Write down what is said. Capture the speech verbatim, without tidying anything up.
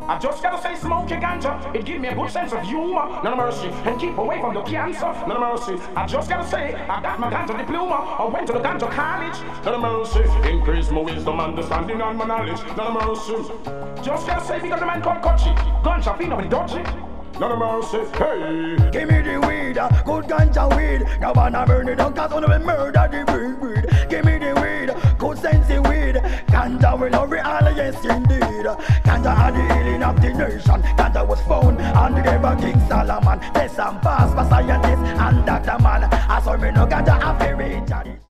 I just gotta say smoke your ganja. It give me a good sense of humor. None of mercy. And keep away from the cancer. None of mercy. I just gotta say I got my ganja diploma. I went to the ganja college. None of mercy. Increase my wisdom, understanding, and my knowledge. None of mercy. Just gotta say because the man called Kochi. Ganja feel nobody dodgy. None of mercy. Hey. Give me the weed, uh, good ganja weed. Now wanna burn it down cause one will murder the weed, weed. Give me the weed, good sense of weed. Ganja will not real, yes indeed. Ganja had the healing of the nation. Ganja was found on the grave of King Solomon. There's some pass for scientists and Doctor Man. I saw me no ganja have a range.